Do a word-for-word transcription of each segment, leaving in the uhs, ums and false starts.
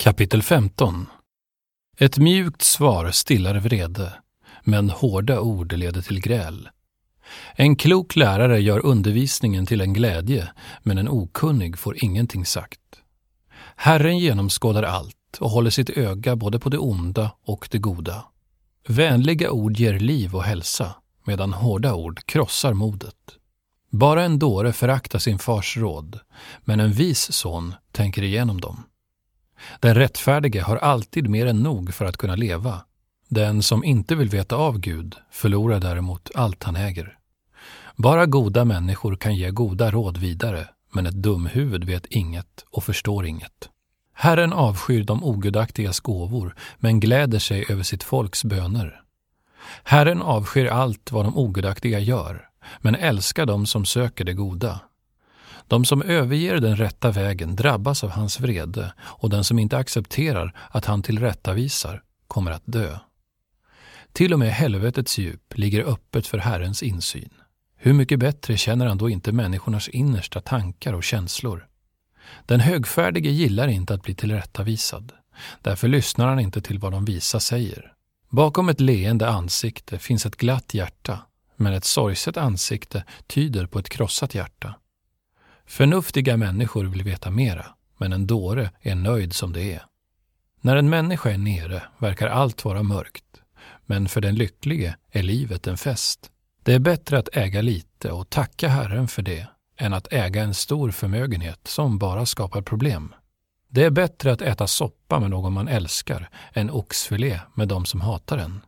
Kapitel femton. Ett mjukt svar stillar vrede, men hårda ord leder till gräl. En klok lärare gör undervisningen till en glädje, men en okunnig får ingenting sagt. Herren genomskådar allt och håller sitt öga både på det onda och det goda. Vänliga ord ger liv och hälsa, medan hårda ord krossar modet. Bara en dåre föraktar sin fars råd, men en vis son tänker igenom dem. Den rättfärdige har alltid mer än nog för att kunna leva. Den som inte vill veta av Gud förlorar däremot allt han äger. Bara goda människor kan ge goda råd vidare, men ett dumhuvud vet inget och förstår inget. Herren avskyr de ogudaktigas gåvor, men gläder sig över sitt folks böner. Herren avskyr allt vad de ogudaktiga gör, men älskar dem som söker det goda. De som överger den rätta vägen drabbas av hans vrede, och den som inte accepterar att han tillrättavisar kommer att dö. Till och med helvetets djup ligger öppet för Herrens insyn. Hur mycket bättre känner han då inte människornas innersta tankar och känslor? Den högfärdige gillar inte att bli tillrättavisad. Därför lyssnar han inte till vad de visa säger. Bakom ett leende ansikte finns ett glatt hjärta, men ett sorgset ansikte tyder på ett krossat hjärta. Förnuftiga människor vill veta mera, men en dåre är nöjd som det är. När en människa är nere verkar allt vara mörkt, men för den lycklige är livet en fest. Det är bättre att äga lite och tacka Herren för det, än att äga en stor förmögenhet som bara skapar problem. Det är bättre att äta soppa med någon man älskar än oxfilé med dem som hatar en.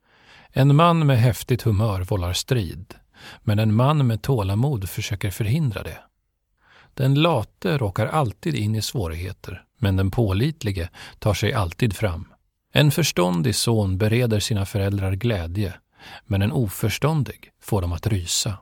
En man med häftigt humör vållar strid, men en man med tålamod försöker förhindra det. Den late råkar alltid in i svårigheter, men den pålitlige tar sig alltid fram. En förståndig son bereder sina föräldrar glädje, men en oförståndig får dem att rysa.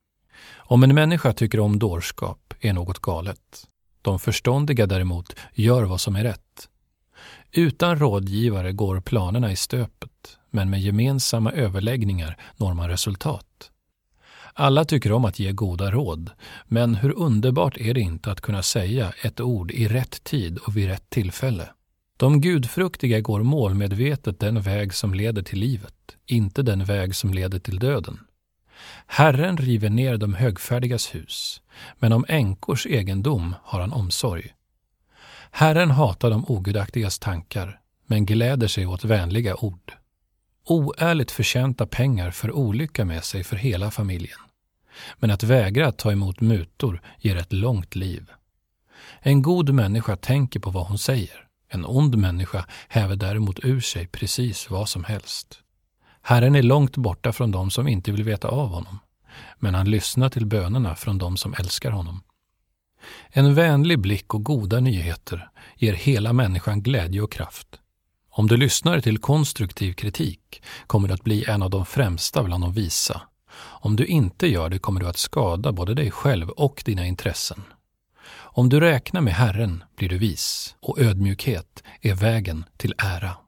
Om en människa tycker om dårskap är något galet. De förståndiga däremot gör vad som är rätt. Utan rådgivare går planerna i stöpet, men med gemensamma överläggningar når man resultat. Alla tycker om att ge goda råd, men hur underbart är det inte att kunna säga ett ord i rätt tid och vid rätt tillfälle. De gudfruktiga går målmedvetet den väg som leder till livet, inte den väg som leder till döden. Herren river ner de högfärdigas hus, men om änkors egendom har han omsorg. Herren hatar de ogudaktigas tankar, men gläder sig åt vänliga ord. Oärligt förtjänta pengar för olycka med sig för hela familjen. Men att vägra att ta emot mutor ger ett långt liv. En god människa tänker på vad hon säger. En ond människa häver däremot ur sig precis vad som helst. Herren är långt borta från dem som inte vill veta av honom, men han lyssnar till bönerna från dem som älskar honom. En vänlig blick och goda nyheter ger hela människan glädje och kraft. Om du lyssnar till konstruktiv kritik kommer du att bli en av de främsta bland de visa. Om du inte gör det kommer du att skada både dig själv och dina intressen. Om du räknar med Herren blir du vis, och ödmjukhet är vägen till ära.